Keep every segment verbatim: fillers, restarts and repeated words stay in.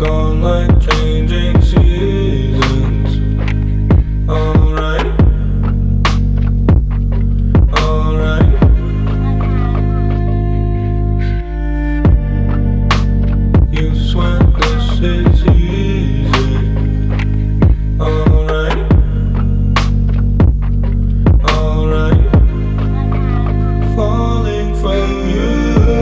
gone like changing seasons. Alright, alright. You swear this is easy. Alright, alright. Falling from you.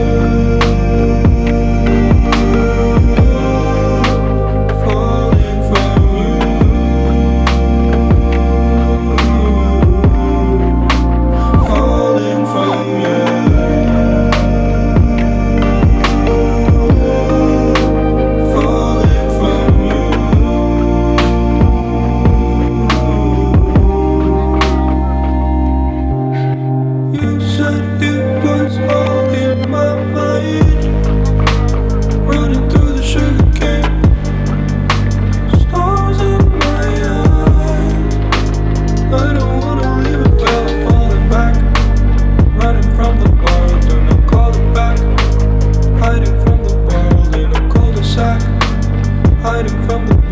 You said it was all in my mind, running through the sugar cane, stars in my eyes. I don't wanna leave it without falling back, running from the world and I'll call it back, hiding from the world in a cul-de-sac, hiding from the